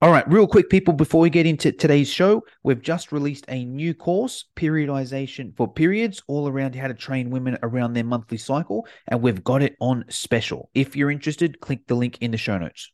All right, real quick, people, before we get into today's show, we've just released a new course, Periodization for Periods, all around how to train women around their monthly cycle, and we've got it on special. If you're interested, click the link in the show notes.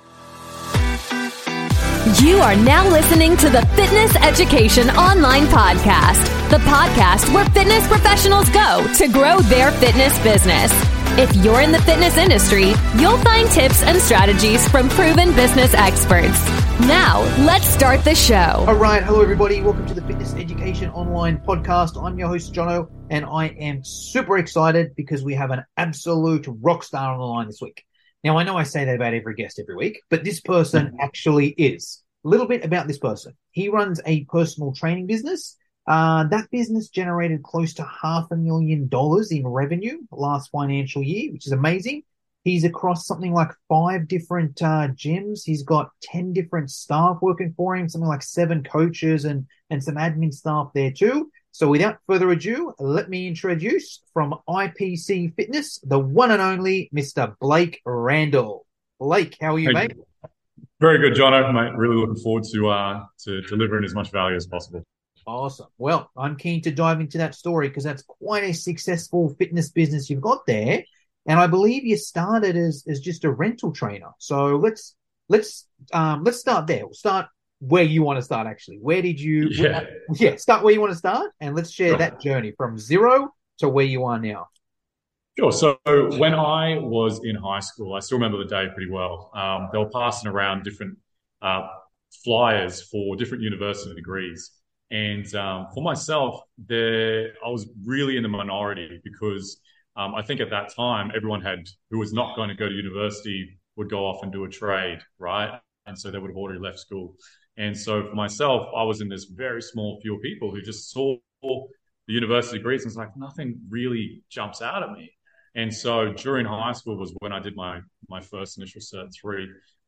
You are now listening to the Fitness Education Online Podcast, the podcast where fitness professionals go to grow their fitness business. If you're in the fitness industry, you'll find tips and strategies from proven business experts. Now, let's start the show. All right. Hello, everybody. Welcome to the Fitness Education Online Podcast. I'm your host, Jono, and I am super excited because we have an absolute rock star on the line this week. Now, I know I say that about every guest every week, but this person actually is. A little bit about this person. He runs a personal training business. That business generated close to $500,000 in revenue last financial year, which is amazing. He's across something like 5 different gyms. He's got 10 different staff working for him, something like 7 coaches and some admin staff there too. So without further ado, let me introduce from IPC Fitness, the one and only Mr. Blake Randall. Blake, how are you, mate? Very good, Jono, mate. Really looking forward to delivering as much value as possible. Awesome. Well, I'm keen to dive into that story because that's quite a successful fitness business you've got there. And I believe you started as just a rental trainer. So let's start there. We'll start where you want to start, actually. Where did you start where you want to start, and let's share that journey from zero to where you are now. Sure. So when I was in high school, I still remember the day pretty well. They were passing around different flyers for different university degrees. And for myself, I was really in the minority because I think at that time, everyone who was not going to go to university would go off and do a trade, right? And so they would have already left school. And so for myself, I was in this very small few of people who just saw the university degrees and was like, nothing really jumps out at me. And so during high school was when I did my first initial Cert 3.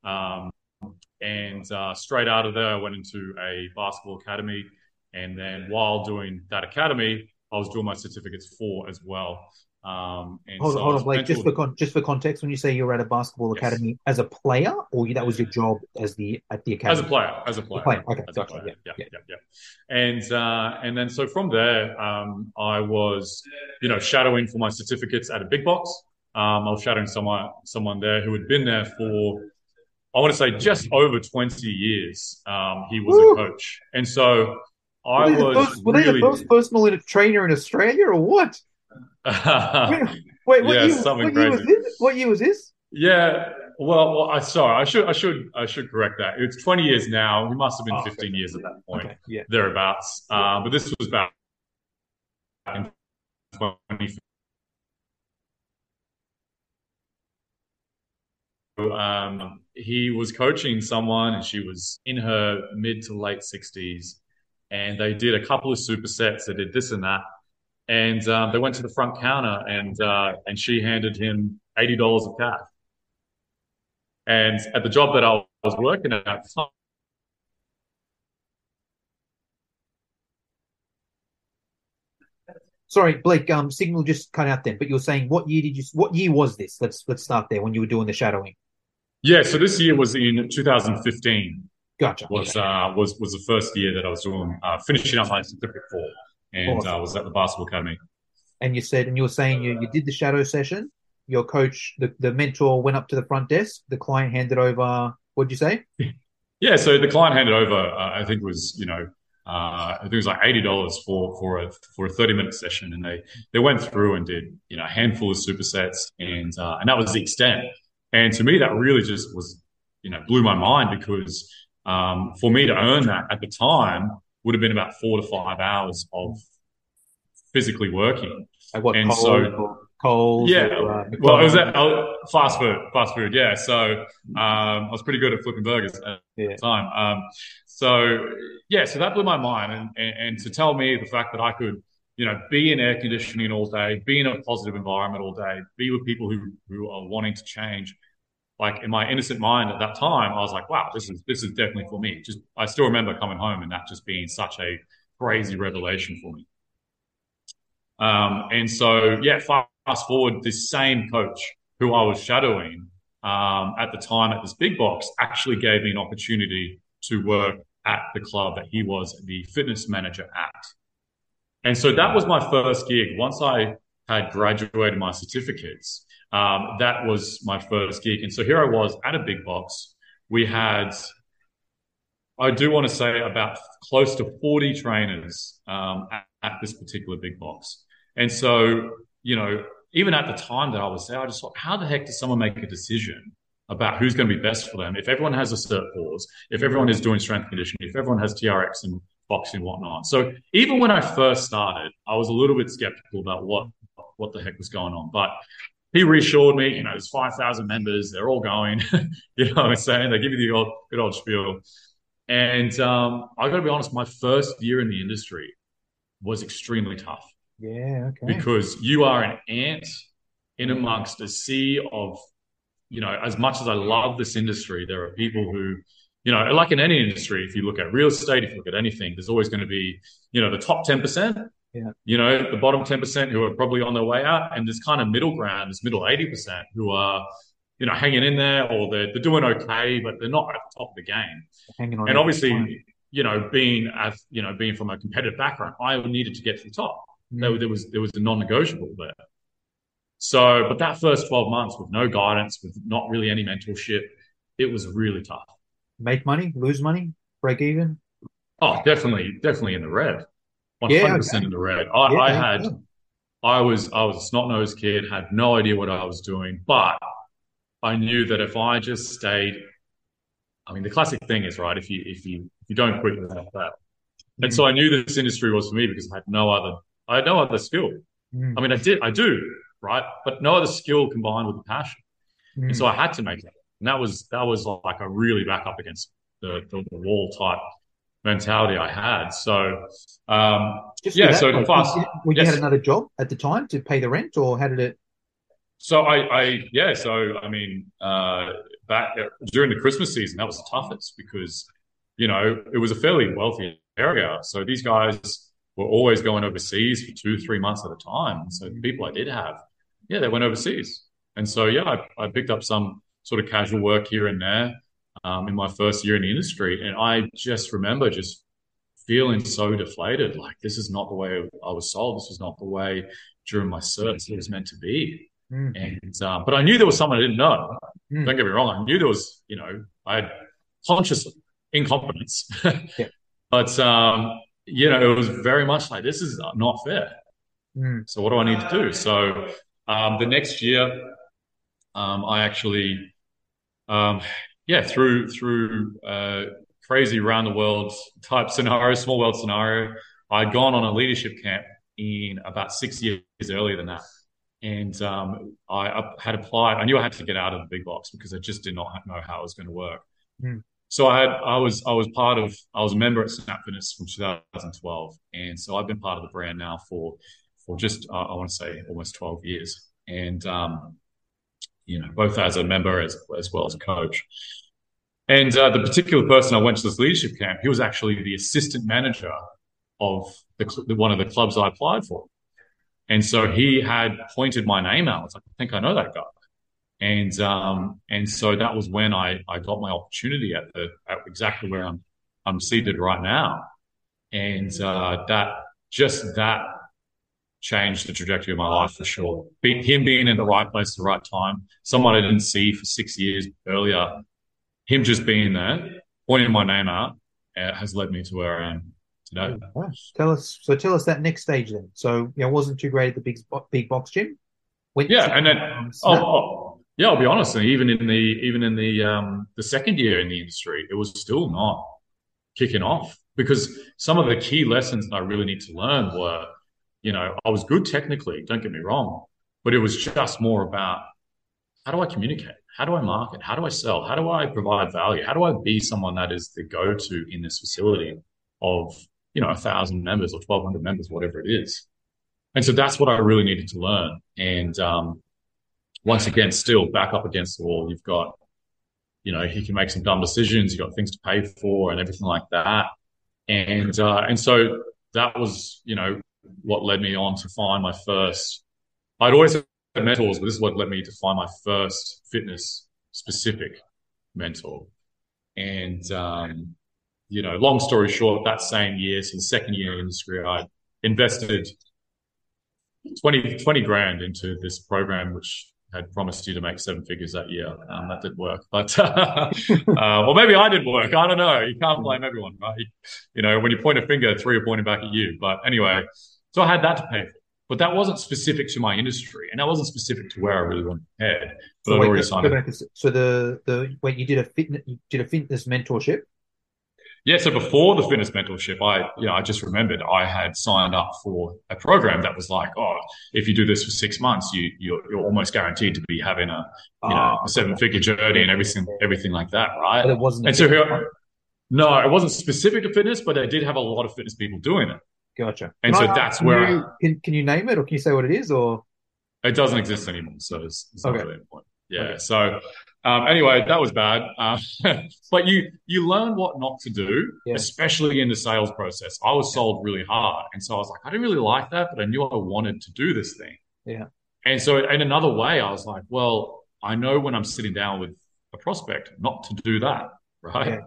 And straight out of there, I went into a basketball academy. And then while doing that academy, I was doing my certificates 4 as well. Hold on, Blake. Just for context, when you say you were at a basketball academy as a player, or that was your job at the academy? As a player. Okay, gotcha. Yeah. And then so from there, I was, shadowing for my certificates at a big box. I was shadowing someone there who had been there for, I want to say, just over 20 years. He was a coach, and so were they the first personal trainer in Australia, or what? Wait, what year was this? Yeah, well, I should correct that. It's 20 years now. He must have been 15 years at that point, thereabouts. But this was back in 2015. He was coaching someone, and she was in her mid to late 60s, and they did a couple of supersets. They did this and that. And they went to the front counter, and she handed him $80 of cash. And at the job that I was working at the time, sorry, Blake, signal just cut out then. But you were saying, what year was this? Let's start there when you were doing the shadowing. Yeah, so this year was in 2015. Gotcha. Was the first year that I was doing finishing up my certificate 4. And I was at the basketball academy. And you were saying you did the shadow session. Your coach, the mentor, went up to the front desk. The client handed over. What'd you say? Yeah, so the client handed over. I think it was like $80 for a 30-minute session, and they went through and did a handful of supersets, and that was the extent. And to me, that really just was blew my mind because for me to earn that at the time would have been about 4 to 5 hours of physically working. Like what, and Coles? Yeah. Well, it was fast food. Yeah. So I was pretty good at flipping burgers at the time. So that blew my mind. And to tell me the fact that I could, be in air conditioning all day, be in a positive environment all day, be with people who are wanting to change. Like in my innocent mind at that time, I was like, wow, this is definitely for me. I still remember coming home and that just being such a crazy revelation for me. And so, fast forward, this same coach who I was shadowing at the time at this big box actually gave me an opportunity to work at the club that he was the fitness manager at. And so that was my first gig. Once I had graduated my certificates, that was my first gig. And so here I was at a big box. We had, I do want to say, about close to 40 trainers at this particular big box. And so, even at the time that I was there, I just thought, how the heck does someone make a decision about who's going to be best for them if everyone has a cert pause, if everyone is doing strength conditioning, if everyone has TRX and boxing and whatnot. So even when I first started, I was a little bit skeptical about what the heck was going on. But he reassured me, there's 5,000 members, they're all going, I'm saying, they give you the good old spiel. And I got to be honest, my first year in the industry was extremely tough. Yeah, okay. Because you are an ant in amongst a sea of, as much as I love this industry, there are people who, like in any industry, if you look at real estate, if you look at anything, there's always going to be, the top 10%, the bottom 10% who are probably on their way out, and this kind of middle ground, this middle 80% who are, hanging in there, or they're doing okay, but they're not at the top of the game. Hanging on. And obviously, being from a competitive background, I needed to get to the top. There was a non-negotiable there. So, but that first 12 months with no guidance, with not really any mentorship, it was really tough. Make money, lose money, break even? Oh, definitely in the red. 100% in the red. I was a snot-nosed kid, had no idea what I was doing, but I knew that if I just stayed, the classic thing is, right, if you don't quit, you don't fail. And so I knew this industry was for me because I had no other skill. I do, right? But no other skill combined with the passion. And so I had to make it. And that was like a really back up against the wall type mentality I had. So, you had another job at the time to pay the rent, or how did it? So back during the Christmas season, that was the toughest because, it was a fairly wealthy area. So these guys were always going overseas for 2-3 months at a time. And so the people I did have, they went overseas. And so, I picked up some sort of casual work here and there in my first year in the industry. And I just remember just feeling so deflated. Like, this is not the way I was sold. This was not the way during my certs it was meant to be. And but I knew there was someone I didn't know. Don't get me wrong. I knew there was, I had conscious incompetence. But, it was very much like, this is not fair. So what do I need to do? So the next year, I actually, through crazy around the world type scenario, small world scenario, I'd gone on a leadership camp in about 6 years earlier than that. And I had applied. I knew I had to get out of the big box because I just did not know how it was going to work. So I was a member at Snap Fitness from 2012, and so I've been part of the brand now for just I want to say almost 12 years, and both as a member as well as a coach. And the particular person I went to this leadership camp, he was actually the assistant manager of one of the clubs I applied for. And so he had pointed my name out. I was like, I think I know that guy. And so that was when I got my opportunity at exactly where I'm seated right now. And that changed the trajectory of my life for sure. Him being in the right place at the right time, someone I didn't see for 6 years earlier, him just being there, pointing my name out, has led me to where I am today. Tell us that next stage then. So, it wasn't too great at the big box gym. And then I'll be honest. Even in the second year in the industry, it was still not kicking off because some of the key lessons that I really need to learn were, I was good technically. Don't get me wrong, but it was just more about how do I communicate? How do I market? How do I sell? How do I provide value? How do I be someone that is the go-to in this facility of 1,000 members or 1,200 members, whatever it is? And so that's what I really needed to learn. And once again, still back up against the wall. You've got, he can make some dumb decisions. You've got things to pay for and everything like that. And so that was, what led me on to find my first. I'd always had mentors, but this is what led me to find my first fitness specific mentor. And, long story short, that same year, so the second year in industry, I invested 20 grand into this program, which had promised you to make 7 figures that year. That didn't work, but or maybe I didn't work. I don't know. You can't blame everyone, right? When you point a finger, 3 are pointing back at you. But anyway, so I had that to pay for, but that wasn't specific to my industry, and that wasn't specific to where I really wanted to head. But So I'd wait, already signed up. so wait, you did a fitness mentorship? Yeah, so before the fitness mentorship, I just remembered I had signed up for a program that was like, oh, if you do this for 6 months, you're almost guaranteed to be having a 7-figure journey and everything like that, right? But it wasn't. And so no, it wasn't specific to fitness, but they did have a lot of fitness people doing it. Gotcha. And so that's where can you name it, or can you say what it is, or it doesn't exist anymore. So it's not okay. really important. Yeah. Okay. So anyway, that was bad. But you learn what not to do, especially in the sales process. I was sold really hard. And so I was like, I didn't really like that, but I knew I wanted to do this thing. Yeah. And so in another way, I was like, well, I know when I'm sitting down with a prospect not to do that. Right.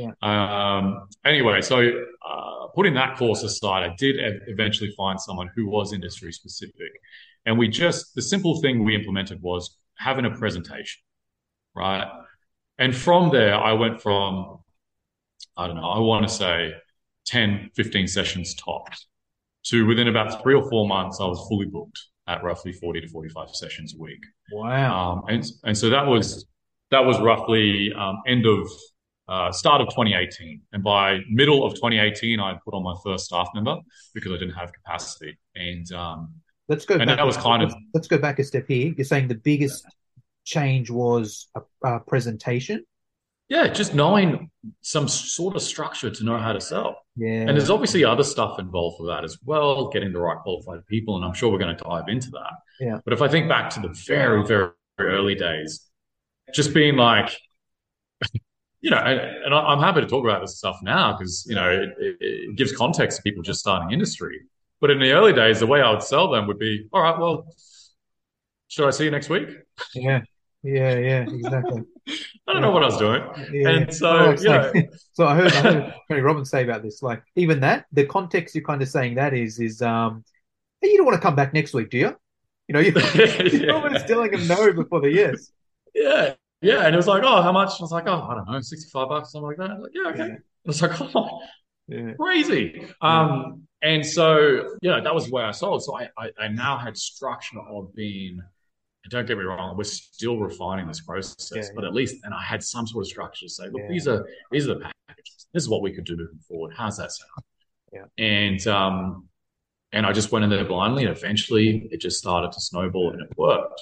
Anyway, so putting that course aside, I did eventually find someone who was industry specific. And the simple thing we implemented was having a presentation. Right. And from there, I went from, I don't know, I want to say 10, 15 sessions tops to within about 3 or 4 months, I was fully booked at roughly 40 to 45 sessions a week. Wow. And so that was roughly start of 2018. And by middle of 2018, I put on my first staff member because I didn't have capacity. And let's go back. That was let's go back a step here. You're saying the biggest change was a presentation? Yeah, just knowing some sort of structure to know how to sell. Yeah. And there's obviously other stuff involved with that as well, getting the right qualified people, and I'm sure we're going to dive into that. Yeah. But if I think back to the very, very early days, just being like, and I'm happy to talk about this stuff now because, it gives context to people just starting industry. But in the early days, the way I would sell them would be, all right, well, should I see you next week? Yeah, exactly. I don't know what I was doing. Yeah. And so, So I heard Tony Robbins say about this, like even that, the context you're kind of saying that is, hey, you don't want to come back next week, do you? You're almost telling them no before the yes. Yeah. Yeah. And it was like, oh, how much? I was like, oh, I don't know, $65, something like that. I was like, yeah, okay. Yeah. It's like, oh, crazy. And so, that was where I sold. So I now had structure of being, don't get me wrong, we're still refining this process, but at least, and I had some sort of structure to say, look, these are the packages. This is what we could do moving forward. How's that sound? Yeah. And I just went in there blindly, and eventually it just started to snowball, and it worked.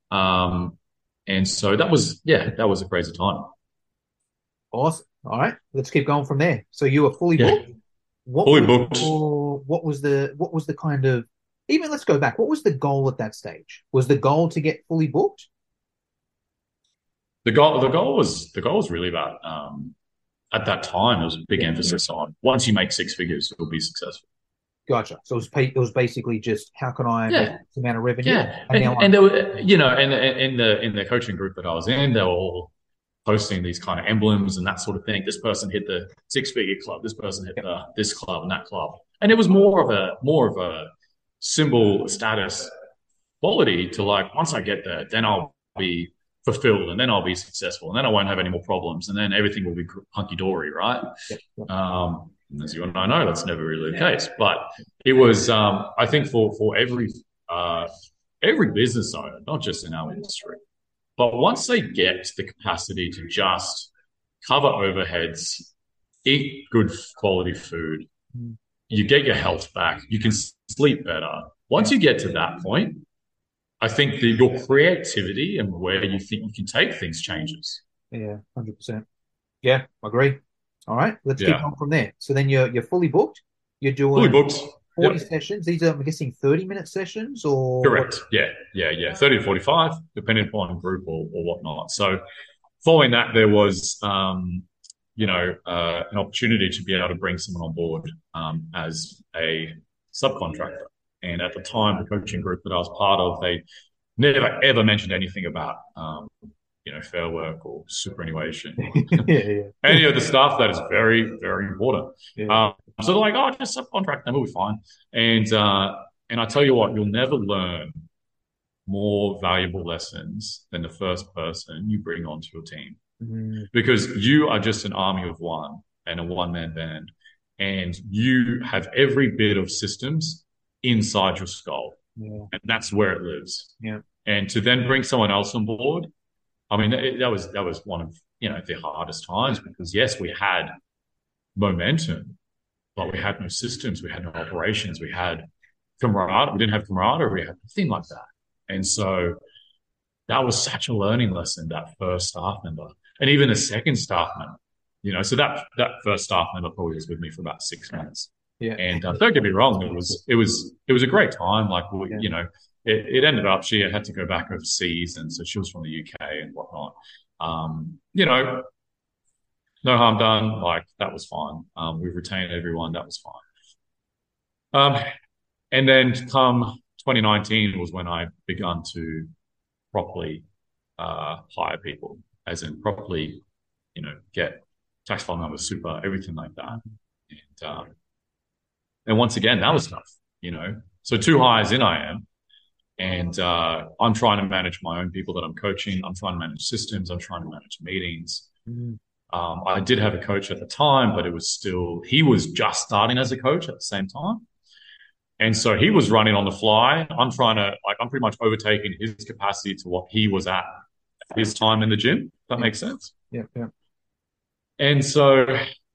And so that was a crazy time. Awesome. All right, let's keep going from there. So you were fully booked. Fully booked. What was the kind of, even let's go back. What was the goal at that stage? Was the goal to get fully booked? The goal was really about at that time there was a big emphasis on once you make 6 figures, you'll be successful. Gotcha. So it was basically just how can I make this amount of revenue? Yeah, and there were, in the coaching group that I was in, they were all posting these kind of emblems and that sort of thing. This person hit the 6-figure club. This person hit this club and that club, and it was more of a symbol status quality to like, once I get there, then I'll be fulfilled, and then I'll be successful, and then I won't have any more problems, and then everything will be hunky-dory, right? As you and I know, that's never really the case. But it was, I think, for every business owner, not just in our industry, but once they get the capacity to just cover overheads, eat good quality food, you get your health back, you can sleep better. Once you get to that point, I think your creativity and where you think you can take things changes. Yeah, 100%. Yeah, I agree. All right, let's keep on from there. So then you're fully booked. You're doing fully booked. 40 sessions. These are, I'm guessing, 30-minute sessions, or correct? Yeah. 30 to 45, depending upon group or whatnot. So following that, there was an opportunity to be able to bring someone on board as a subcontractor. And at the time, the coaching group that I was part of, they never ever mentioned anything about Fair Work or superannuation, Yeah, any of the stuff that is very, very important. yeah. So they're like, oh, just subcontract them, we'll be fine. And I tell you what, you'll never learn more valuable lessons than the first person you bring onto your team, Mm, because you are just an army of one and a one-man band, and you have every bit of systems inside your skull, yeah, and that's where it lives. yeah. And to then bring someone else on board, I mean, that was one of the hardest times, because yes, we had momentum, but we had no systems, we had no operations, we had camaraderie, we didn't have camaraderie, we had nothing like that. And so that was such a learning lesson, that first staff member, and even the second staff member. So that first staff member probably was with me for about 6 months. Yeah. And don't get me wrong, it was a great time. Like it ended up she had to go back overseas, and so she was from the UK and whatnot. No harm done. Like that was fine. We've retained everyone. That was fine. And then come 2019 was when I begun to properly hire people, as in properly, get tax file number, super, everything like that. And once again, that was tough, So 2 hires in I am, and I'm trying to manage my own people that I'm coaching. I'm trying to manage systems. I'm trying to manage meetings. Mm, I did have a coach at the time, but he was just starting as a coach at the same time. And so he was running on the fly. I'm pretty much overtaking his capacity to what he was at his time in the gym. If that makes sense. yeah, yeah. And so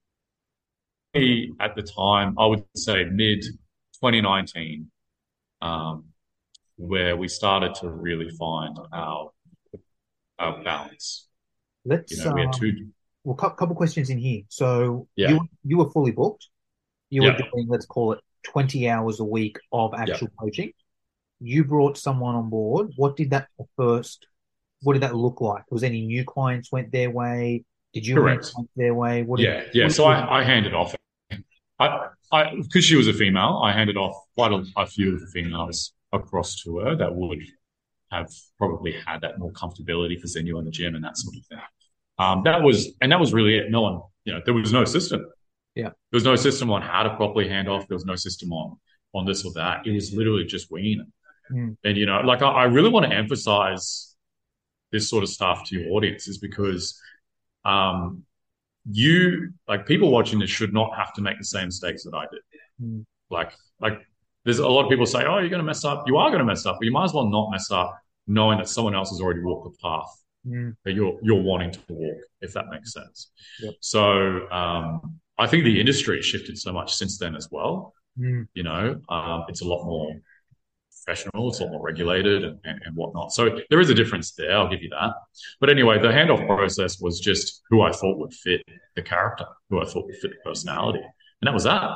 at the time, I would say mid 2019, where we started to really find our balance. Let's We had two. well, couple questions in here. So Yeah. you were fully booked. You were Yeah. doing, let's call it 20 hours a week of actual coaching. You brought someone on board. What did that look like? Was any new clients went their way? Did you win Correct. clients their way? So I handed off. Because she was a female, I handed off quite a few of the females across to her that would have probably had that more comfortability for Xenu in the gym and that sort of thing. That was really it. No one, there was no system. Yeah. There was no system on how to properly hand off. There was no system on this or that. It was literally just winging it. Mm. And, I really want to emphasize this sort of stuff to your audiences, because people watching this should not have to make the same mistakes that I did. Mm. Like there's a lot of people say, oh, you're going to mess up. You are going to mess up, but you might as well not mess up, knowing that someone else has already walked the path that you're wanting to walk, if that makes sense. Yep. So I think the industry has shifted so much since then as well. Mm. It's a lot more professional, it's a lot more regulated and whatnot. So there is a difference there, I'll give you that. But anyway, the handoff process was just who I thought would fit the character, who I thought would fit the personality. And that was that.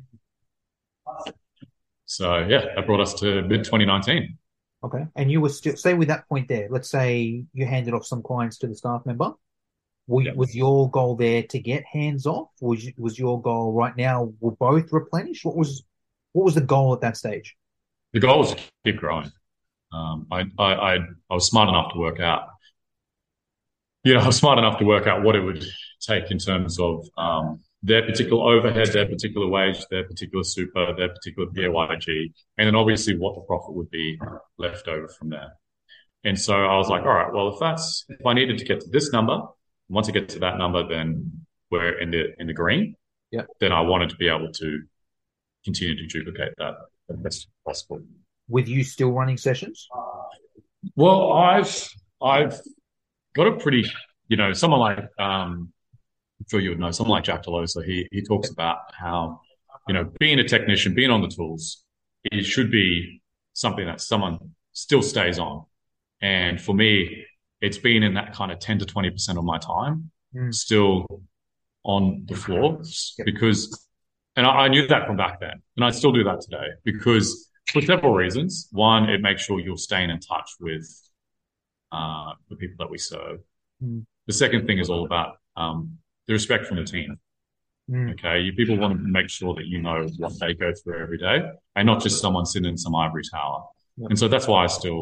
So yeah, that brought us to mid 2019. Okay. And you were still, say with that point there, let's say you handed off some clients to the staff member. Was your goal there to get hands off? Was your goal right now, will both replenish? What was the goal at that stage? The goal was to keep growing. I was smart enough to work out. I was smart enough to work out what it would take in terms of their particular overhead, their particular wage, their particular super, their particular PAYG, and then obviously what the profit would be left over from there. And so I was like, all right, well, if I needed to get to this number, once I get to that number, then we're in the green. Yeah. Then I wanted to be able to continue to duplicate that as best possible. With you still running sessions? Well, I've got a pretty, someone like, I'm sure you would know, someone like Jack Delosa, he talks about how, being a technician, being on the tools, it should be something that someone still stays on. And for me, it's been in that kind of 10 to 20% of my time still on the floor because, and I knew that from back then, and I still do that today because for several reasons. One, it makes sure you're staying in touch with the people that we serve. The second thing is all about the respect from the team. Okay, you people want to make sure that you know what they go through every day and not just someone sitting in some ivory tower. And so that's why I still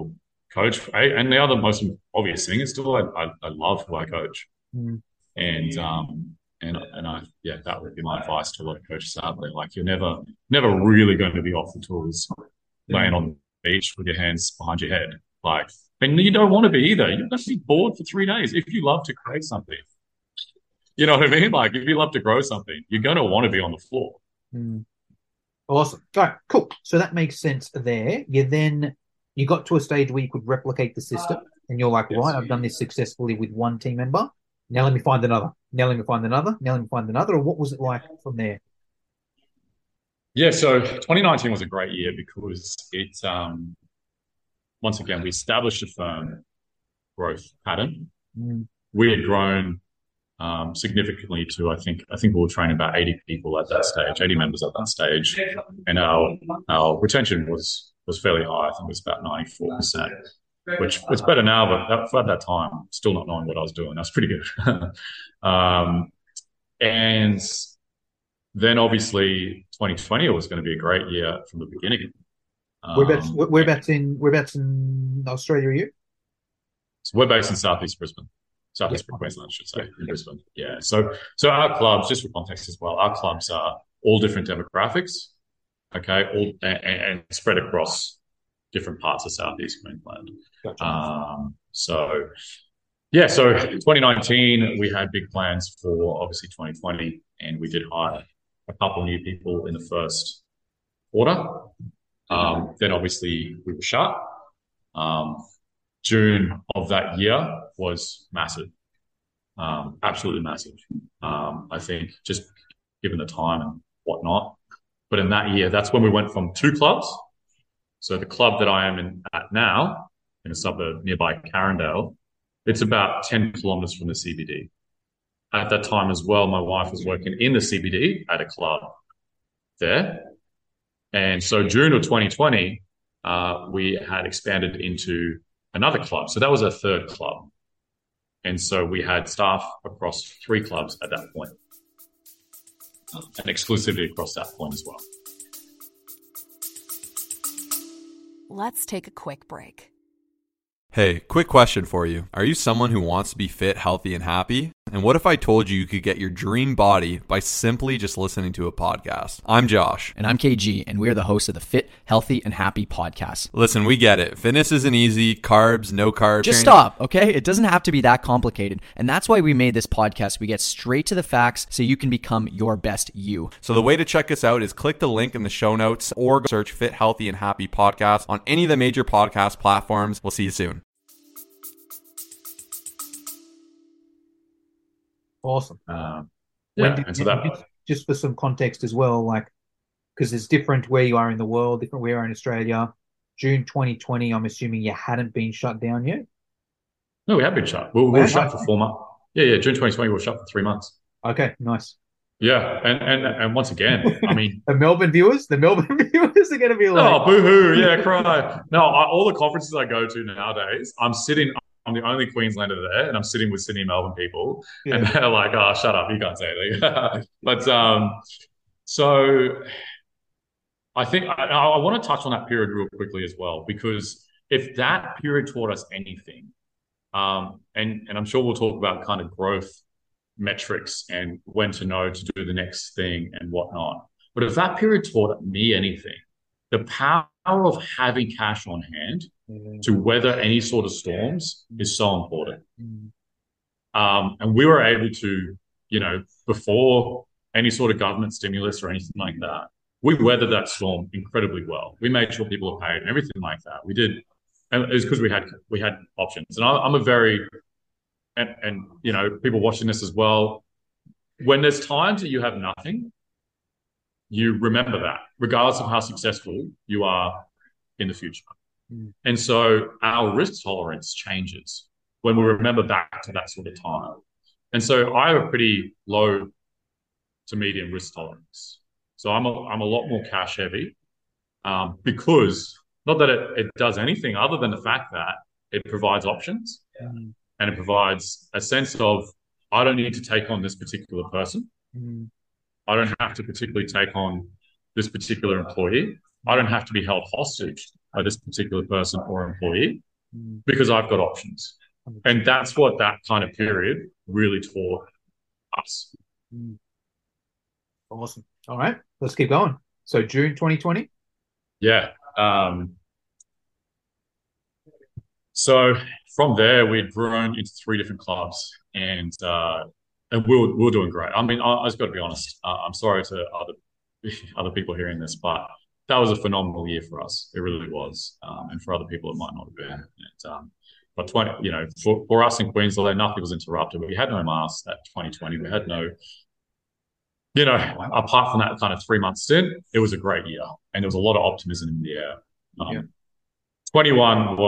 coach. And the other most obvious thing is still I love who I coach. Mm. And that would be my advice to a lot of coaches out there. Like, you're never really going to be off the tools, laying on the beach with your hands behind your head. Like, and you don't want to be either. You're going to be bored for 3 days if you love to create something. You know what I mean? Like, if you love to grow something, you're going to want to be on the floor. Mm. Awesome. All right, cool. So that makes sense there. You got to a stage where you could replicate the system, and you're like, Yes. right, I've done this successfully with one team member. Now let me find another. Now let me find another. Now let me find another. Or what was it like from there? Yeah, so 2019 was a great year because it, once again, we established a firm growth pattern. Mm. We had grown significantly to, I think we were training about 80 people at that stage, 80 members at that stage, and our retention was fairly high. I think it was about 94%, which was better now, but at that time, still not knowing what I was doing, that's pretty good. And then obviously 2020 was going to be a great year from the beginning. Whereabouts in Australia are you? So we're based in Southeast Brisbane. Southeast Queensland, I should say, in Brisbane. Yeah. So our clubs, just for context as well, our clubs are all different demographics, okay, all and spread across different parts of Southeast Queensland. Gotcha. So 2019 we had big plans for obviously 2020, and we did hire a couple of new people in the first quarter. Then obviously we were shut. June of that year was massive, absolutely massive. I think just given the time and whatnot. But in that year, that's when we went from 2 clubs. So the club that I am at now, in a suburb nearby Carindale, it's about 10 kilometers from the CBD. At that time as well, my wife was working in the CBD at a club there. And so June of 2020, we had expanded into another club. So that was our 3rd club. And so we had staff across 3 clubs at that point, and exclusivity across that point as well. Let's take a quick break. Hey, quick question for you. Are you someone who wants to be fit, healthy, and happy? And what if I told you you could get your dream body by simply just listening to a podcast? I'm Josh. And I'm KG, and we're the hosts of the Fit, Healthy, and Happy podcast. Listen, we get it. Fitness isn't easy. Carbs, no carbs. Just stop, okay? It doesn't have to be that complicated. And that's why we made this podcast. We get straight to the facts so you can become your best you. So the way to check us out is click the link in the show notes or search Fit, Healthy, and Happy podcast on any of the major podcast platforms. We'll see you soon. Awesome. Just for some context as well, like, because it's different where you are in the world, different where you are in Australia. June 2020, I'm assuming you hadn't been shut down yet? No, we have been shut. We were shut for 4 months. Yeah, June 2020, we were shut for 3 months. Okay, nice. Yeah, and once again, I mean... the Melbourne viewers are going to be like... Oh, boo-hoo, yeah, cry. No, all the conferences I go to nowadays, I'm the only Queenslander there, and I'm sitting with Sydney and Melbourne people, and they're like, "Oh, shut up, you can't say anything." But so I think I want to touch on that period real quickly as well, because if that period taught us anything, and I'm sure we'll talk about kind of growth metrics and when to know to do the next thing and whatnot. But if that period taught me anything, the power of having cash on hand to weather any sort of storms is so important. And we were able to, before any sort of government stimulus or anything like that, we weathered that storm incredibly well. We made sure people are paid and everything like that. We did, and it was because we had options. And I'm a very, and people watching this as well, when there's times that you have nothing, you remember that, regardless of how successful you are in the future. And so our risk tolerance changes when we remember back to that sort of time. And so I have a pretty low to medium risk tolerance. So I'm a lot more cash heavy, because not that it does anything other than the fact that it provides options, and it provides a sense of, I don't need to take on this particular person. I don't have to particularly take on this particular employee. I don't have to be held hostage by this particular person or employee. because I've got options. And that's what that kind of period really taught us. Awesome. All right, let's keep going. So June 2020? Yeah. So from there, we'd grown into 3 different clubs, and we were doing great. I mean, I just got to be honest. I'm sorry to other people hearing this, but that was a phenomenal year for us. It really was, and for other people, it might not have been. And, but for us in Queensland, nothing was interrupted. We had no masks that 2020. We had no, apart from that kind of 3-month stint, it was a great year, and there was a lot of optimism in the air. 21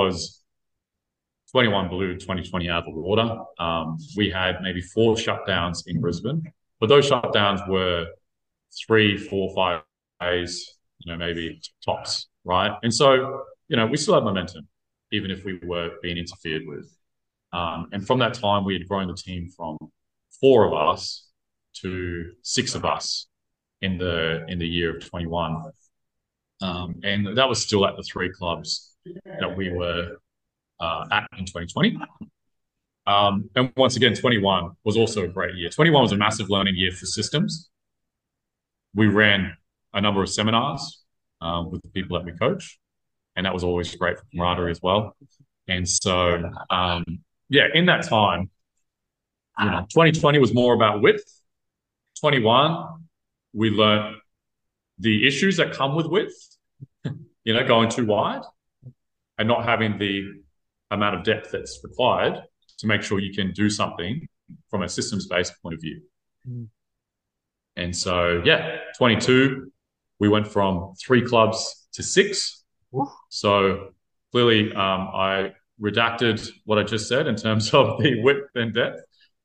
blew 2020 out of the water. We had maybe 4 shutdowns in Brisbane, but those shutdowns were 3, 4, 5 days, maybe tops, right? And so, we still had momentum, even if we were being interfered with. And from that time, we had grown the team from 4 of us to 6 of us in the year of 21. And that was still at the 3 clubs that we were at in 2020. And once again, 21 was also a great year. 21 was a massive learning year for systems. We ran a number of seminars with the people that we coach, and that was always great for camaraderie as well. And so, in that time, 2020 was more about width. 21, we learned the issues that come with width, going too wide and not having the amount of depth that's required to make sure you can do something from a systems-based point of view. And so, 22, we went from 3 clubs to 6. So clearly, I redacted what I just said in terms of the width and depth.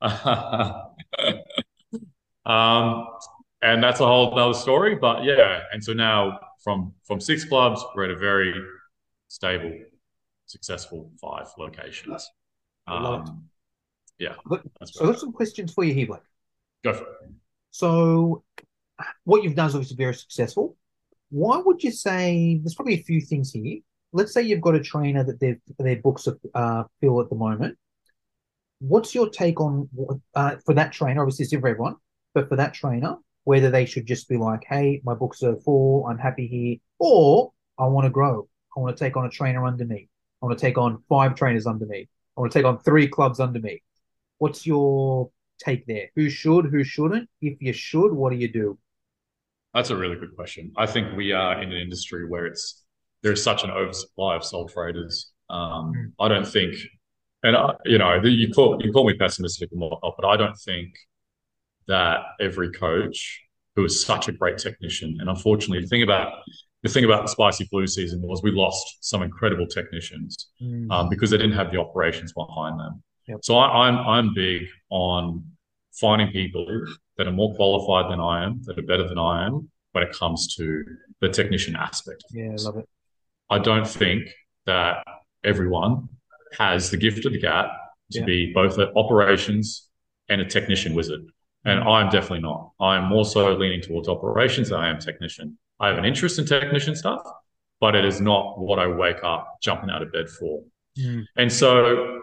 And that's a whole other story. But and so now from 6 clubs, we're at a very stable, successful 5 locations. So I've got some questions for you here, Blake. Go for it. So what you've done is obviously very successful. Why would you say, there's probably a few things here. Let's say you've got a trainer that their books are fill at the moment. What's your take on, for that trainer, obviously it's different for everyone, but for that trainer, whether they should just be like, hey, my books are full, I'm happy here, or I want to grow. I want to take on a trainer under me. I want to take on 5 trainers under me. I want to take on 3 clubs under me. What's your take there? Who should, who shouldn't? If you should, what do you do? That's a really good question. I think we are in an industry where there's such an oversupply of sole traders. I don't think, and you call me pessimistic and whatnot, but I don't think that every coach who is such a great technician, and unfortunately, the thing about the spicy flu season was we lost some incredible technicians because they didn't have the operations behind them. Yep. So I'm big on finding people that are more qualified than I am, that are better than I am when it comes to the technician aspect. Yeah, I love it. I don't think that everyone has the gift of the gab to be both an operations and a technician wizard. And I'm definitely not. I'm more so leaning towards operations than I am technician. I have an interest in technician stuff, but it is not what I wake up jumping out of bed for. And so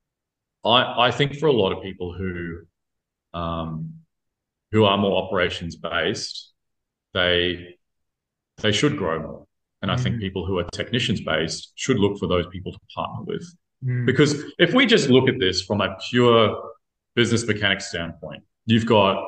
I think for a lot of people who are more operations based, they should grow more. And I think people who are technicians based should look for those people to partner with. Because if we just look at this from a pure business mechanics standpoint, you've got,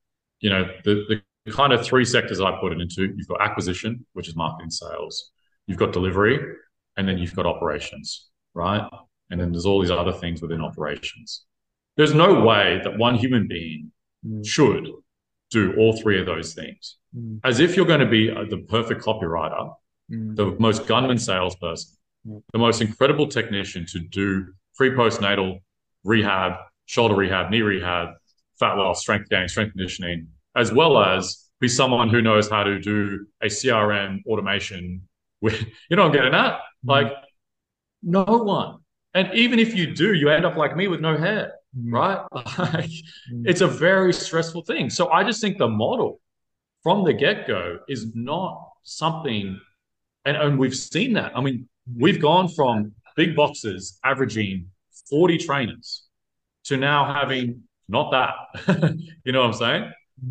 the kind of 3 sectors I put it into. You've got acquisition, which is marketing, sales. You've got delivery, and then you've got operations, right? And then there's all these other things within operations. There's no way that one human being should do all 3 of those things. As if you're going to be the perfect copywriter, the most gunman salesperson, the most incredible technician to do pre-postnatal rehab, shoulder rehab, knee rehab, fat loss, strength gain, strength conditioning, as well as be someone who knows how to do a CRM automation. You know what I'm getting at? Like, no one. And even if you do, you end up like me with no hair, right? Like, it's a very stressful thing. So I just think the model from the get-go is not something, and we've seen that. I mean, we've gone from big boxes averaging 40 trainers to now having not that. You know what I'm saying?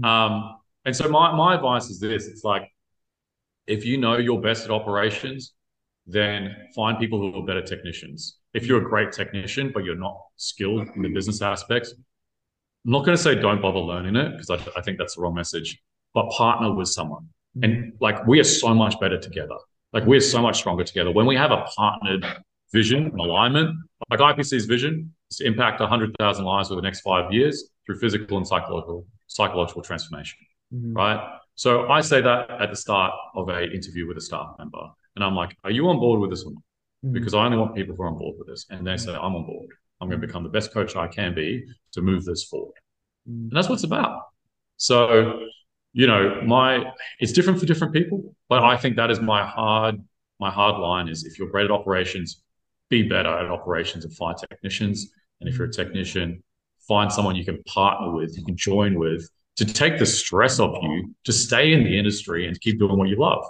And so my advice is this. It's like, if you know you're best at operations, then find people who are better technicians. If you're a great technician, but you're not skilled in the business aspects, I'm not going to say don't bother learning it, because I think that's the wrong message, but partner with someone. And like, we are so much better together. Like, we're so much stronger together. When we have a partnered vision and alignment, like IPC's vision is to impact 100,000 lives over the next 5 years through physical and psychological transformation, right? So I say that at the start of an interview with a staff member, and I'm like, are you on board with this or not? Because I only want people who are on board with this. And they say, I'm on board. I'm going to become the best coach I can be to move this forward. And that's what it's about. So, you know, it's different for different people, but I think that is my hard line is, if you're great at operations, be better at operations and find technicians. And if you're a technician, find someone you can partner with, you can join with, to take the stress off you, to stay in the industry and keep doing what you love.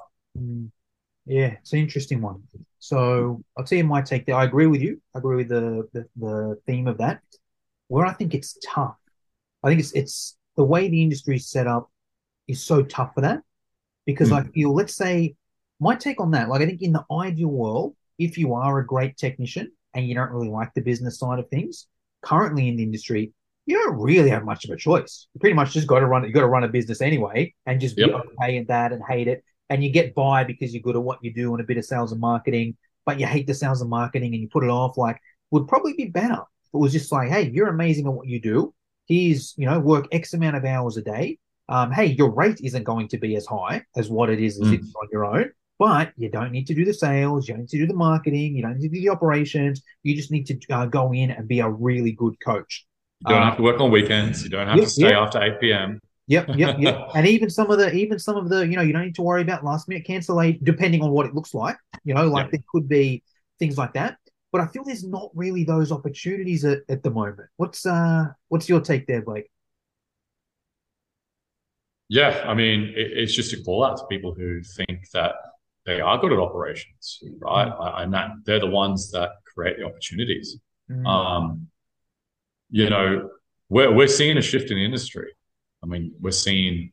Yeah, it's an interesting one. So I'll tell you my take there. I agree with you. I agree with the theme of that. Where I think it's tough, I think it's the way the industry is set up is so tough for that, because I feel, let's say, my take on that, like, I think in the ideal world, if you are a great technician and you don't really like the business side of things, currently in the industry, you don't really have much of a choice. You pretty much just got to run a business anyway, and just be okay at that and hate it. And you get by because you're good at what you do and a bit of sales and marketing, but you hate the sales and marketing and you put it off. Like, would probably be better if it was just like, hey, you're amazing at what you do. Here's, work X amount of hours a day. Hey, your rate isn't going to be as high as what it is as if it's on your own, but you don't need to do the sales. You don't need to do the marketing. You don't need to do the operations. You just need to go in and be a really good coach. You don't have to work on weekends. You don't have to stay after 8 p.m. Yep. And even some of the, you don't need to worry about last minute cancellation, depending on what it looks like. There could be things like that. But I feel there's not really those opportunities at the moment. What's your take there, Blake? Yeah, I mean, it's just a call out to people who think that they are good at operations, right? And that they're the ones that create the opportunities. We're seeing a shift in the industry. I mean, we're seeing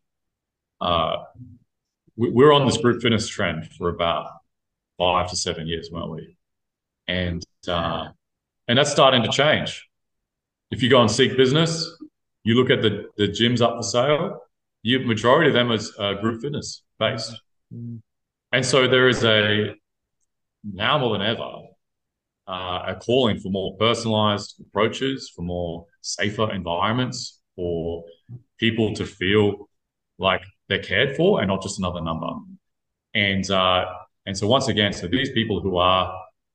we're on this group fitness trend for about 5 to 7 years, weren't we? And that's starting to change. If you go and seek business, you look at the gyms up for sale, majority of them is group fitness based. And so there is now more than ever, a calling for more personalized approaches, for more safer environments, for people to feel like they're cared for and not just another number. And so once again, so these people who are,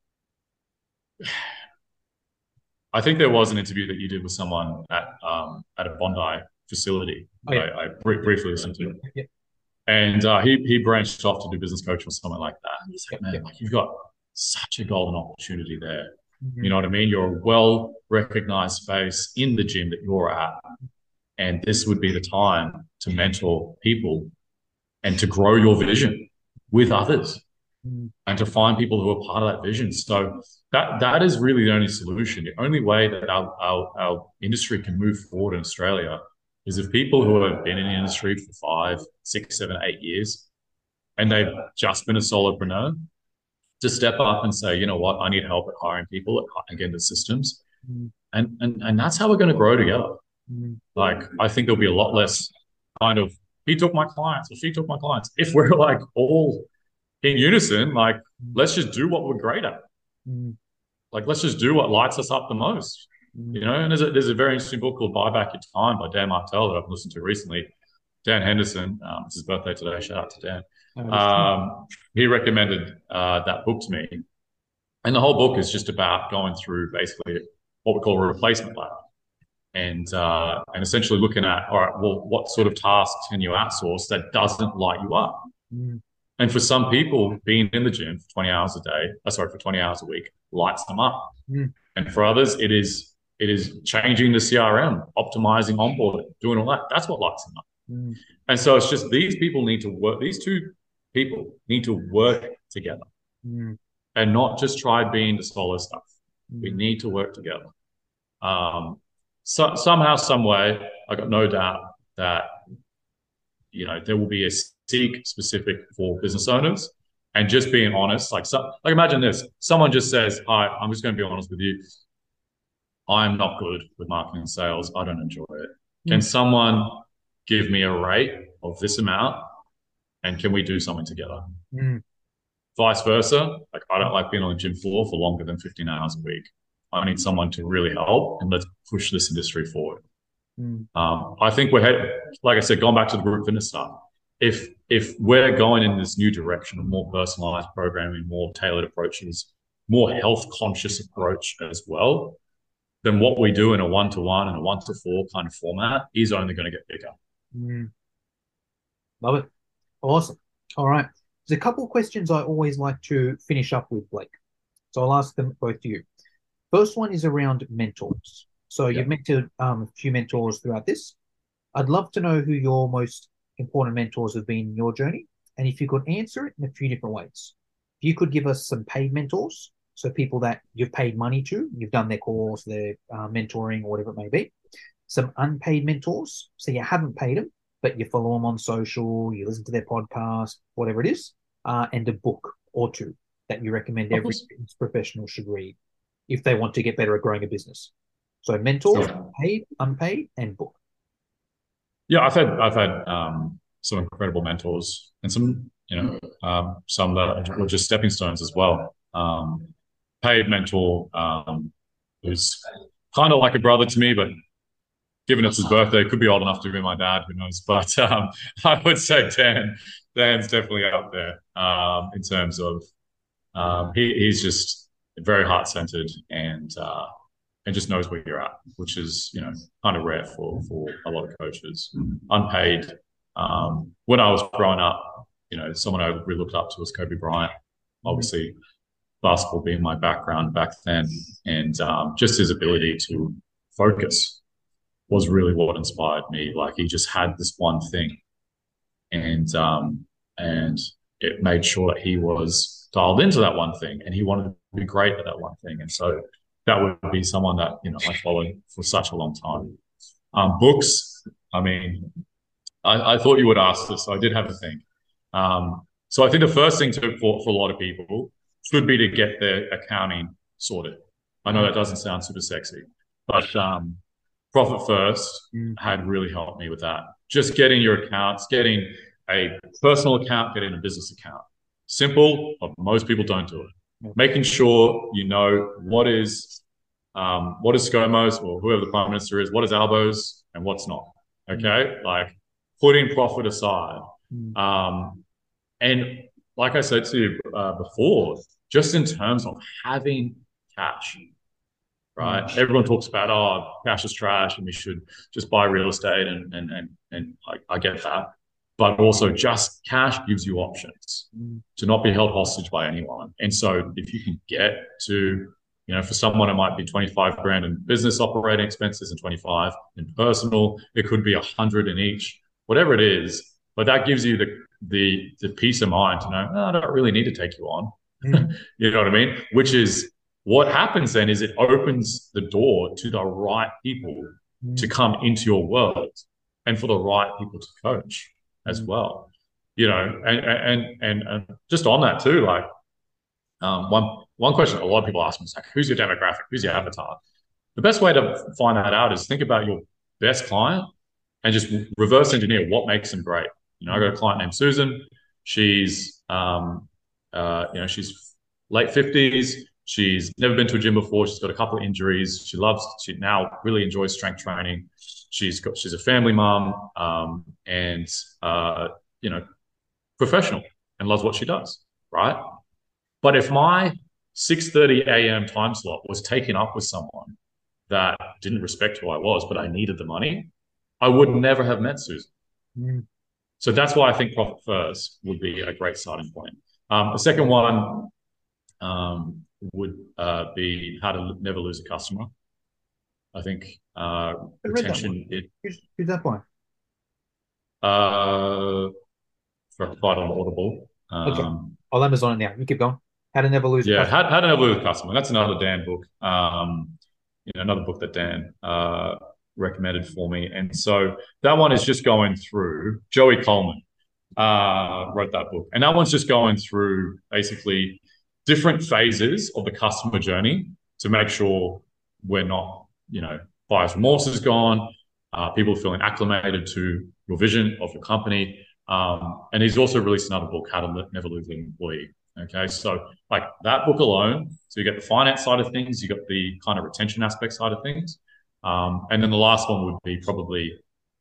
I think there was an interview that you did with someone at a Bondi facility. I briefly listened to it. Yeah. And he branched off to do business coaching or something like that. And he's like, man, you've got such a golden opportunity there. You know what I mean? You're a well-recognized space in the gym that you're at. And this would be the time to mentor people and to grow your vision with others and to find people who are part of that vision. So that is really the only solution. The only way that our industry can move forward in Australia is if people who have been in the industry for 5, 6, 7, 8 years, and they've just been a solopreneur, to step up and say, you know what, I need help at hiring people, at getting the systems. And that's how we're going to grow together. Like, I think there'll be a lot less kind of, he took my clients or she took my clients. If we're like all in unison, like, let's just do what we're great at. Like, let's just do what lights us up the most. And there's a very interesting book called Buy Back Your Time by Dan Martell that I've listened to recently. Dan Henderson, it's his birthday today. Shout out to Dan. He recommended that book to me. And the whole book is just about going through basically what we call a replacement ladder. And essentially looking at, all right, well, what sort of tasks can you outsource that doesn't light you up? And for some people, being in the gym for 20 hours a week lights them up. And for others, it is changing the CRM, optimizing onboarding, doing all that. That's what lights them up. And so it's just these two people need to work together. and not just try being the solo stuff. We need to work together. Somehow, some way, I got no doubt that there will be a SEEK specific for business owners, and just being honest. Like imagine this: someone just says, "Hi, I'm just going to be honest with you. I'm not good with marketing and sales. I don't enjoy it. Can someone give me a rate of this amount, and can we do something together?" Vice versa. Like, I don't like being on the gym floor for longer than 15 hours a week. I need someone to really help, and let's push this industry forward. I think like I said, going back to the group fitness stuff, if we're going in this new direction of more personalized programming, more tailored approaches, more health conscious approach as well, then what we do in a 1-to-1 and a 1-to-4 kind of format is only going to get bigger. Love it. Awesome. All right. There's a couple of questions I always like to finish up with, Blake. So I'll ask them both to you. First one is around mentors. So you've mentored a few mentors throughout this. I'd love to know who your most important mentors have been in your journey, and if you could answer it in a few different ways. If you could give us some paid mentors, so people that you've paid money to, you've done their course, their mentoring, or whatever it may be. Some unpaid mentors, so you haven't paid them, but you follow them on social, you listen to their podcast, whatever it is, and a book or two that you recommend every business professional should read if they want to get better at growing a business. So mentors, paid, unpaid, and book. Yeah, I've had some incredible mentors, and some some that were just stepping stones as well. Paid mentor who's kind of like a brother to me, but given it's his birthday, could be old enough to be my dad, who knows? But I would say Dan's definitely up there in terms of he's just very heart-centered and just knows where you're at, which is kind of rare for a lot of coaches. Unpaid. When I was growing up, someone I really looked up to was Kobe Bryant. Obviously, basketball being my background back then, and just his ability to focus was really what inspired me. Like, he just had this one thing, and it made sure that he was dialed into that one thing, and he wanted to be great at that one thing. And so that would be someone that I followed for such a long time. Books. I mean, I thought you would ask this, so I did have a think. So I think the first thing for a lot of people should be to get their accounting sorted. I know that doesn't sound super sexy, but Profit First had really helped me with that. Just getting your accounts, getting a personal account, getting a business account. Simple, but most people don't do it. Making sure you know what is ScoMo's, or whoever the Prime Minister is, what is Albo's and what's not. Okay? Like, putting profit aside. And like I said to you before, just in terms of having cash, right? Everyone talks about, cash is trash and we should just buy real estate, and I get that. But also, just cash gives you options to not be held hostage by anyone. And so if you can get to, for someone it might be 25 grand in business operating expenses and 25 in personal, it could be 100 in each, whatever it is. But that gives you the peace of mind to know, I don't really need to take you on. You know what I mean? Which is what happens then, is it opens the door to the right people to come into your world, and for the right people to coach as well. And just on that too, like, one question a lot of people ask me is, like, who's your demographic? Who's your avatar? The best way to find that out is think about your best client and just reverse engineer what makes them great. I got a client named Susan. She's, she's late 50s. She's never been to a gym before. She's got a couple of injuries. She now really enjoys strength training. She's a family mom, and professional, and loves what she does, right? But if my 6:30 a.m. time slot was taken up with someone that didn't respect who I was, but I needed the money, I would never have met Susan. So that's why I think Profit First would be a great starting point. The second one would be how to never lose a customer. I think retention. Who's that by? For quite on Audible. Okay. I'll Amazon it now. You keep going. How to Never Lose a Yeah, Customer. How to Never Lose a Customer. That's another Dan book. Another book that Dan recommended for me. And so that one is just going through. Joey Coleman wrote that book. And that one's just going through basically different phases of the customer journey to make sure we're not, buyer's remorse is gone, people feeling acclimated to your vision of your company. And he's also released another book, How to Never Lose an Employee. Okay, so like that book alone, so you get the finance side of things, you got the kind of retention aspect side of things. And then the last one would be probably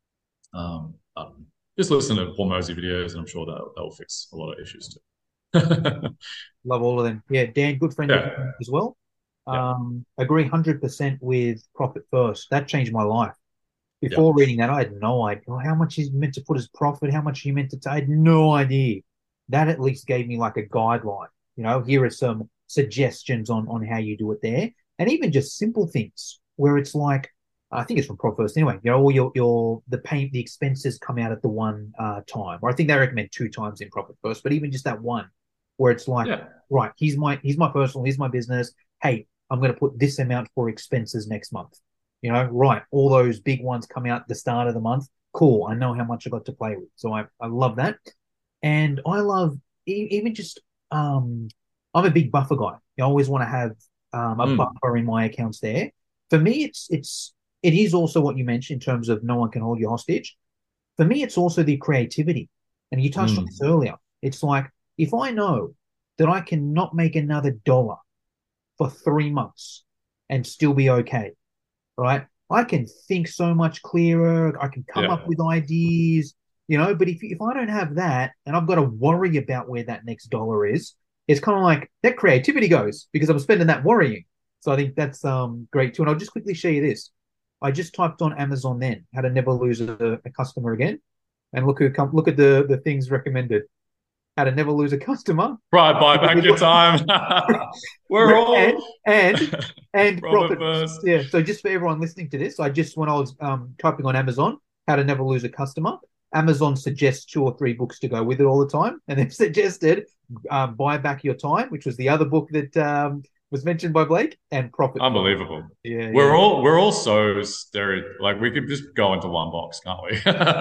just listen to Paul Mosey videos, and I'm sure that will fix a lot of issues too. Love all of them. Yeah, Dan, good friend as well. Agree 100% with Profit First. That changed my life. Before reading that, I had no idea how much he's meant to put as profit, how much he meant to take. I had no idea. That at least gave me like a guideline. Here are some suggestions on how you do it there. And even just simple things where it's like, I think it's from Profit First anyway, all the expenses come out at the one time. Or I think they recommend 2 times in Profit First, but even just that one where it's like, right, here's my personal, here's my business. Hey, I'm going to put this amount for expenses next month. Right, all those big ones come out at the start of the month. Cool, I know how much I got to play with. So I love that. And I love even just, I'm a big buffer guy. I always want to have a buffer in my accounts there. For me, it is also what you mentioned in terms of no one can hold you hostage. For me, it's also the creativity. And you touched on this earlier. It's like, if I know that I cannot make another $1 for 3 months and still be okay, right? I can think so much clearer. I can come up with ideas, but if I don't have that and I've got to worry about where that next $1 is, it's kind of like that creativity goes because I'm spending that worrying. So I think that's great too. And I'll just quickly show you this. I just typed on Amazon then, how to never lose a customer again. And look at the things recommended. How to never lose a customer. Right, buy back your time. We're all and Profit First. Yeah. So just for everyone listening to this, when I was typing on Amazon, how to never lose a customer, Amazon suggests 2 or 3 books to go with it all the time, and they've suggested Buy Back Your Time, which was the other book that was mentioned by Blake, and Profit. Unbelievable. Yeah, we're all so like we could just go into one box, can't we?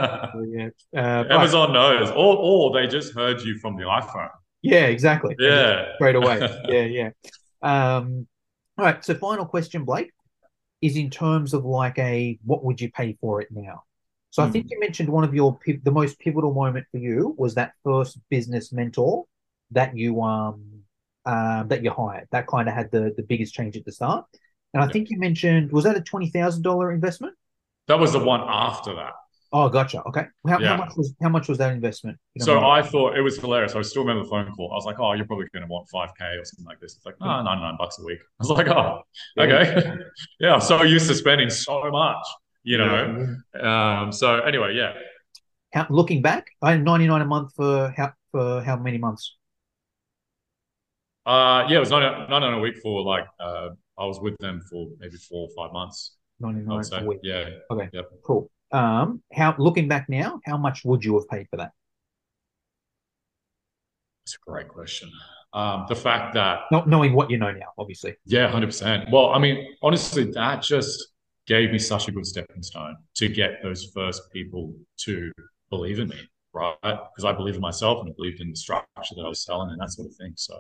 Amazon knows, or they just heard you from the iPhone. Yeah, exactly. Yeah, straight away. Yeah. All right. So, final question, Blake, is in terms of like what would you pay for it now? So, I think you mentioned one of the most pivotal moment for you was that first business mentor that you hired. That kind of had the biggest change at the start. And I think you mentioned, was that a $20,000 investment? That was the one after that. Oh, gotcha. Okay. How much was that investment? So I thought it was hilarious. I still remember the phone call. I was like, "Oh, you're probably going to want $5,000 or something like this." It's like, "No, $99 a week." I was like, "Oh, okay." Yeah, I'm so used to spending so much, So anyway, yeah. Looking back, I had $99 a month for how many months? It was $99 a week for like I was with them for maybe 4 or 5 months. $99 a week. Yeah. Okay. Yep. Cool. Looking back now, how much would you have paid for that? That's a great question. The fact that not knowing what you know now, obviously. Yeah, 100%. Well, I mean, honestly, that just gave me such a good stepping stone to get those first people to believe in me, right? Because I believed in myself and I believed in the structure that I was selling and that sort of thing. So,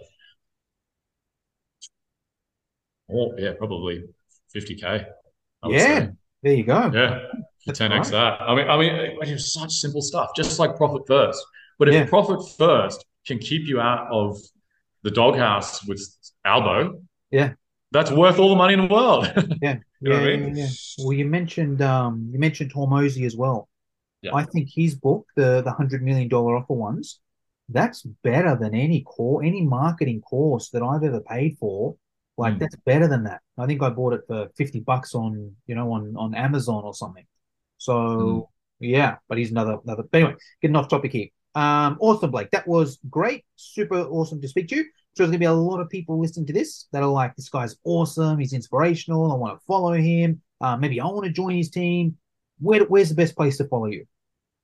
probably 50K. Yeah, there you go. Yeah, 10x that. I mean, it was such simple stuff, just like Profit First. But if Profit First can keep you out of the doghouse with Albo, that's worth all the money in the world. Yeah. Well, you mentioned Hormozy as well. Yeah. I think his book, the $100 million offer ones, that's better than any marketing course that I've ever paid for. Like that's better than that. I think I bought it for $50 on Amazon or something. So but he's another. But anyway, getting off topic here. Awesome, Blake. That was great. Super awesome to speak to you. So there's gonna be a lot of people listening to this that are like, this guy's awesome. He's inspirational. I want to follow him. Maybe I want to join his team. Where's the best place to follow you?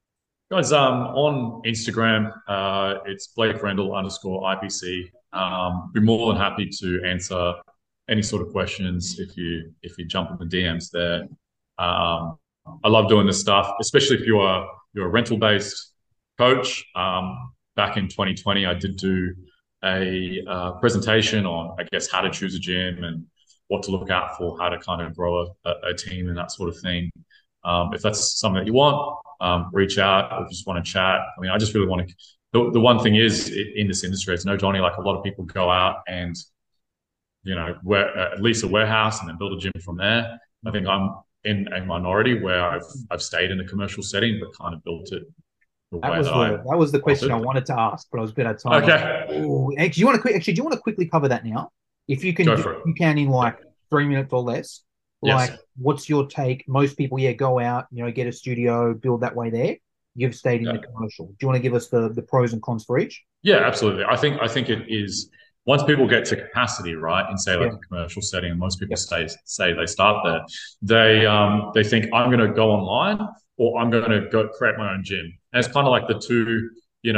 Guys, on Instagram, it's Blake Rendell _IPC. Be more than happy to answer any sort of questions if you jump in the DMs there. I love doing this stuff, especially if you're a rental based coach. Back in 2020, I did do a presentation on, I guess, how to choose a gym and what to look out for, how to kind of grow a team and that sort of thing. If that's something that you want, reach out or just want to chat. I mean, I just really want to. The one thing is in this industry, it's no Johnny. Like a lot of people go out and lease a warehouse and then build a gym from there. I think I'm in a minority where I've stayed in a commercial setting but kind of built it the way that was the question I wanted to ask, but I was a bit out of time. Okay. Actually, do you want to quickly cover that now? If you can, you can in like 3 minutes or less. Like, yes. What's your take? Most people, go out, get a studio, build that way there. You've stayed in the commercial. Do you want to give us the pros and cons for each? Yeah, absolutely. I think it is, once people get to capacity, right, in say like a commercial setting, and most people say they start there, they think I'm going to go online or I'm going to go create my own gym. And it's kind of like the two,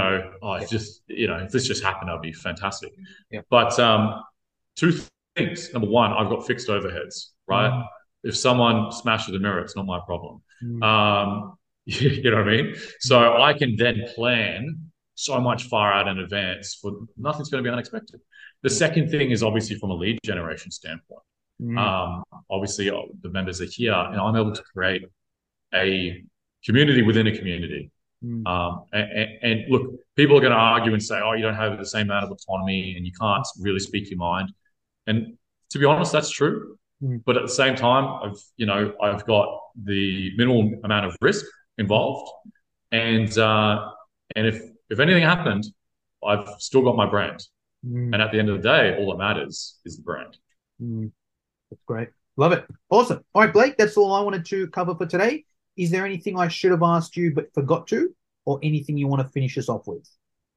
if this just happened, that'd be fantastic. Yeah. But two things. Number one, I've got fixed overheads, right? If someone smashes a mirror, it's not my problem. You know what I mean? So I can then plan so much far out in advance for nothing's going to be unexpected. The second thing is obviously from a lead generation standpoint. Obviously, the members are here, and I'm able to create a community within a community. And look, people are going to argue and say, "Oh, you don't have the same amount of autonomy, and you can't really speak your mind." And to be honest, that's true. But at the same time, I've got the minimal amount of risk involved, and if anything happened, I've still got my brand. And at the end of the day, all that matters is the brand. That's great. Love it. Awesome. All right, Blake, that's all I wanted to cover for today. Is there anything I should have asked you but forgot to, or anything you want to finish us off with?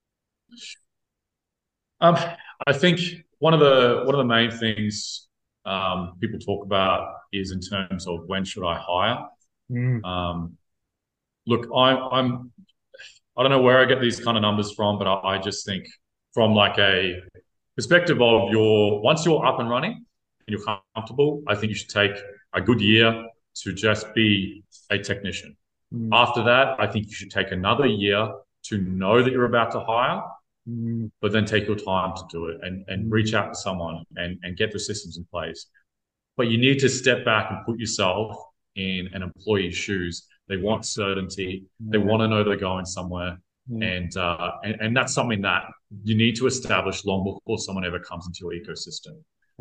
I think one of the main things people talk about is in terms of when should I hire. Look, I don't know where I get these kind of numbers from, but I just think from like a perspective of once you're up and running and you're comfortable, I think you should take a good year to just be a technician. After that, I think you should take another year to know that you're about to hire, but then take your time to do it and reach out to someone and get the systems in place. But you need to step back and put yourself in an employee's shoes. They want certainty. They want to know they're going somewhere. And that's something that you need to establish long before someone ever comes into your ecosystem.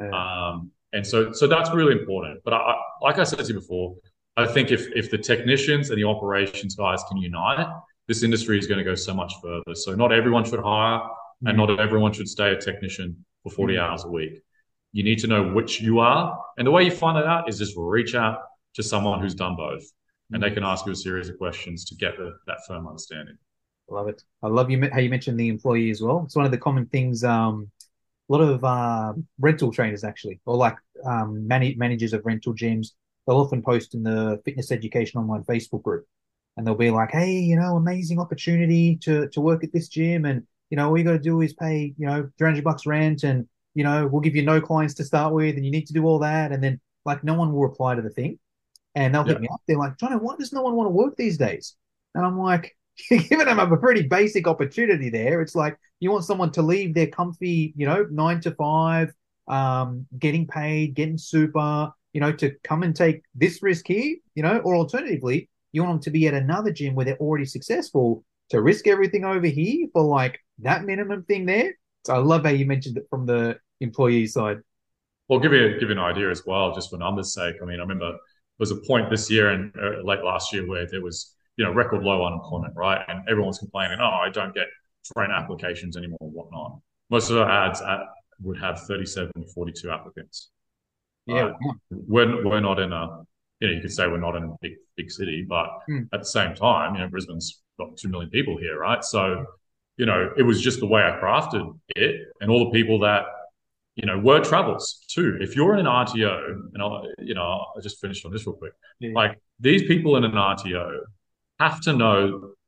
And so that's really important. But like I said to you before, I think if the technicians and the operations guys can unite, this industry is going to go so much further. So not everyone should hire and not everyone should stay a technician for 40 hours a week. You need to know which you are. And the way you find that out is just reach out to someone who's done both. And they can ask you a series of questions to get that firm understanding. Love it. I love how you mentioned the employee as well. It's one of the common things. A lot of rental trainers actually, or like managers of rental gyms, they'll often post in the Fitness Education Online Facebook group, and they'll be like, "Hey, amazing opportunity to work at this gym, and all you got to do is pay $300 rent, and we'll give you no clients to start with, and you need to do all that." And then like no one will reply to the thing, and they'll hit me up. They're like, "Jono, why does no one want to work these days?" And I'm like, you're giving them a pretty basic opportunity there. It's like you want someone to leave their comfy, 9 to 5, getting paid, getting super, to come and take this risk here, or alternatively, you want them to be at another gym where they're already successful to risk everything over here for like that minimum thing there. So I love how you mentioned it from the employee side. Well, give you an idea as well, just for numbers' sake. I mean, I remember there was a point this year and late last year where there was record low unemployment, right? And everyone's complaining, "Oh, I don't get train applications anymore," and whatnot. Most of our ads would have 37 to 42 applicants. Yeah, we're not in a, you could say we're not in a big city, but at the same time, Brisbane's got 2 million people here, right? So, it was just the way I crafted it, and all the people that, word travels too. If you're in an RTO, and I just finished on this real quick, like these people in an RTO have to know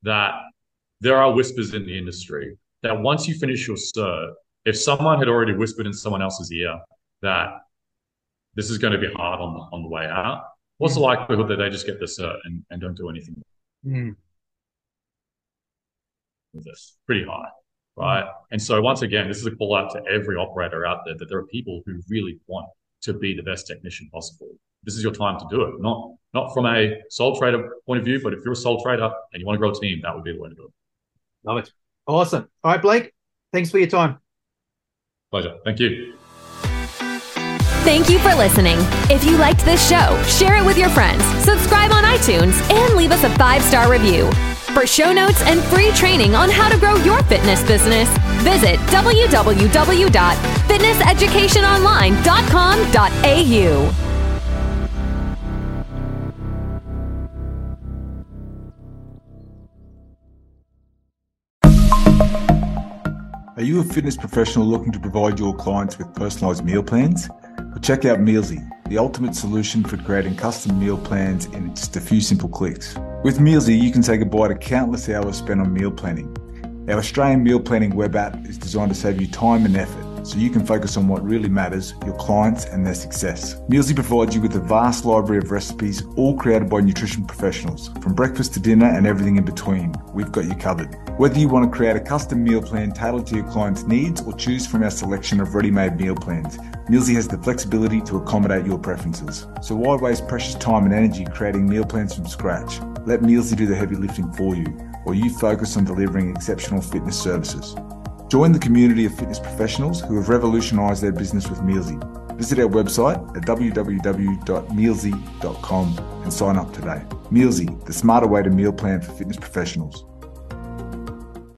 that there are whispers in the industry that once you finish your cert, if someone had already whispered in someone else's ear that this is going to be hard on the way out, what's the likelihood that they just get the cert and don't do anything with this? Pretty high, right? And so once again, this is a call out to every operator out there that there are people who really want to be the best technician possible. This is your time to do it. Not from a sole trader point of view, but if you're a sole trader and you want to grow a team, that would be the way to do it. Love it. Awesome. All right, Blake, thanks for your time. Pleasure. Thank you. Thank you for listening. If you liked this show, share it with your friends, subscribe on iTunes, and leave us a 5-star review. For show notes and free training on how to grow your fitness business, visit www.fitnesseducationonline.com.au. Are you a fitness professional looking to provide your clients with personalised meal plans? Well, check out Mealsy, the ultimate solution for creating custom meal plans in just a few simple clicks. With Mealsy, you can say goodbye to countless hours spent on meal planning. Our Australian meal planning web app is designed to save you time and effort, so you can focus on what really matters, your clients and their success. Mealsy provides you with a vast library of recipes, all created by nutrition professionals. From breakfast to dinner and everything in between, we've got you covered. Whether you want to create a custom meal plan tailored to your client's needs or choose from our selection of ready-made meal plans, Mealsy has the flexibility to accommodate your preferences. So why waste precious time and energy creating meal plans from scratch? Let Mealsy do the heavy lifting for you, or you focus on delivering exceptional fitness services. Join the community of fitness professionals who have revolutionised their business with Mealsy. Visit our website at www.mealsy.com and sign up today. Mealsy, the smarter way to meal plan for fitness professionals.